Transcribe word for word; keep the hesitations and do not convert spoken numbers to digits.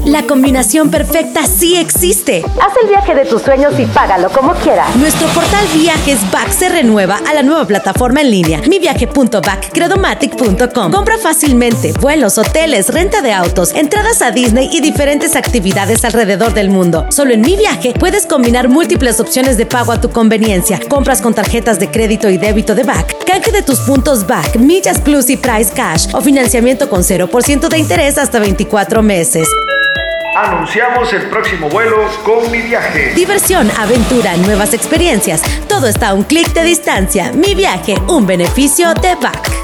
La combinación perfecta sí existe. Haz el viaje de tus sueños y págalo como quieras. Nuestro portal Viajes B A C se renueva a la nueva plataforma en línea mi viaje punto bac credomatic punto com. Compra fácilmente vuelos, hoteles, renta de autos, entradas a Disney y diferentes actividades alrededor del mundo. Solo en Mi Viaje puedes combinar múltiples opciones de pago a tu conveniencia. Compras con tarjetas de crédito y débito de B A C, canje de tus puntos B A C, millas plus y Price Cash o financiamiento con cero por ciento de interés hasta veinticuatro meses. Anunciamos el próximo vuelo con Mi Viaje. Diversión, aventura, nuevas experiencias. Todo está a un clic de distancia. Mi Viaje, un beneficio de B A C.